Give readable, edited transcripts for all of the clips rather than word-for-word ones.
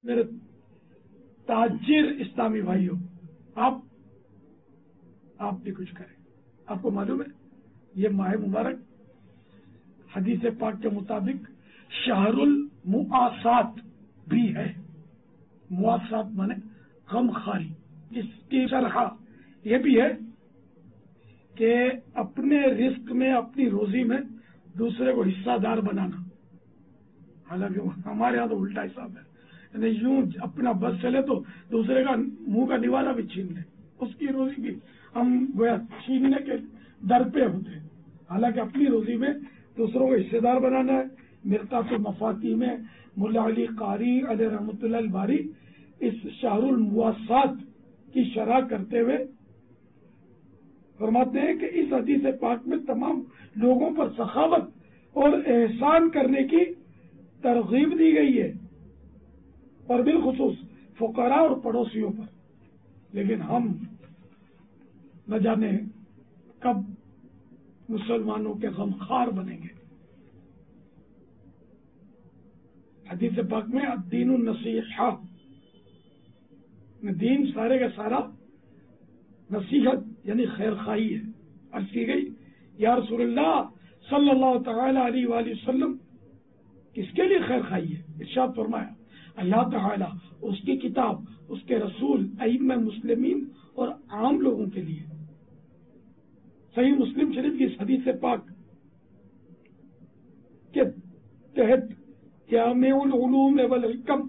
میرے تاجر اسلامی بھائیوں، آپ بھی کچھ کریں. آپ کو معلوم ہے یہ ماہ مبارک حدیث پاک کے مطابق شہر المواسات بھی ہے. مواسات مانے غم خاری. اس کی شرح یہ بھی ہے کہ اپنے رزق میں، اپنی روزی میں دوسرے کو حصہ دار بنانا. حالانکہ ہمارے یہاں تو الٹا حساب ہے، یعنی یوں اپنا بس چلے تو دوسرے کا منہ کا نوالا بھی چھین لے، اس کی روزی بھی ہم گویا چھیننے کے در پہ ہوتے ہیں. حالانکہ اپنی روزی میں دوسروں کو حصے دار بنانا ہے. مرقات المفاتی میں ملا علی قاری علیہ رحمۃ اللہ الباری اس شہر المواسات کی شرح کرتے ہوئے فرماتے ہیں کہ اس حدیث پاک میں تمام لوگوں پر سخاوت اور احسان کرنے کی ترغیب دی گئی ہے، اور بالخصوص فقراء اور پڑوسیوں پر. لیکن ہم نہ جانے کب مسلمانوں کے غمخوار بنیں گے. حدیث پاک میں الدین النصیحہ، دین سارے کا سارا نصیحت یعنی خیر خواہی ہے. عرض کی گئی یا رسول اللہ صلی اللہ تعالی علیہ وآلہ وسلم کس کے لیے خیر خواہی ہے؟ ارشاد فرمایا اللہ تعالی، اس کی کتاب، اس کے رسول، ائمہ مسلمین اور عام لوگوں کے لیے. صحیح مسلم شریف کی اس حدیث پاک کے تحت جامع العلوم والحکم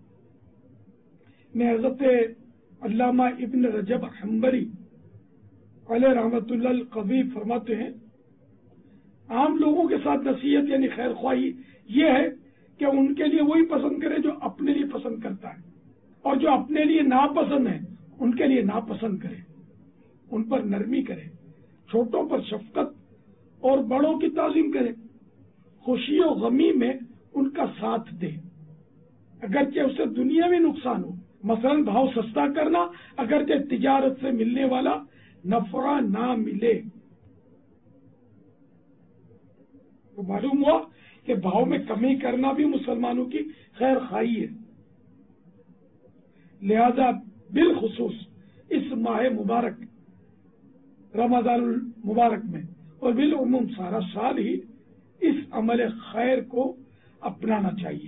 میں حضرت علامہ ابن رجب حنبلی علیہ رحمۃ اللہ القوی فرماتے ہیں عام لوگوں کے ساتھ نصیحت یعنی خیر خواہی یہ ہے کہ ان کے لیے وہی پسند کرے جو اپنے لیے پسند کرتا ہے، اور جو اپنے لیے ناپسند ہے ان کے لیے ناپسند کرے، ان پر نرمی کرے، چھوٹوں پر شفقت اور بڑوں کی تعظیم کرے، خوشی و غمی میں ان کا ساتھ دے اگرچہ اسے دنیاوی نقصان ہو. مثلا بھاؤ سستا کرنا اگرچہ تجارت سے ملنے والا نفع نہ ملے. تو معلوم ہوا کہ بھاؤ میں کمی کرنا بھی مسلمانوں کی خیر خواہی ہے. لہذا بالخصوص اس ماہ مبارک رمضان المبارک میں اور بالعموم سارا سال ہی اس عمل خیر کو اپنانا چاہیے.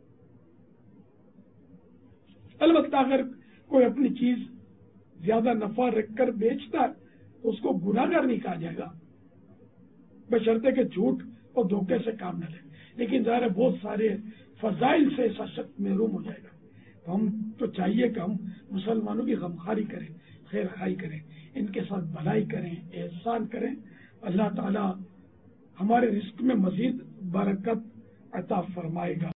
البتہ اگر کوئی اپنی چیز زیادہ نفع رکھ کر بیچتا ہے تو اس کو گناہگار نہیں کہا جائے گا، بشرطے کہ جھوٹ اور دھوکے سے کام نہ لے. لیکن ظاہر بہت سارے فضائل سے ایسا شخص محروم ہو جائے گا. تو ہم تو چاہیے کہ ہم مسلمانوں کی غمخواری کریں، خیر خواہی کریں، ان کے ساتھ بھلائی کریں، احسان کریں. اللہ تعالی ہمارے رزق میں مزید برکت عطا فرمائے گا.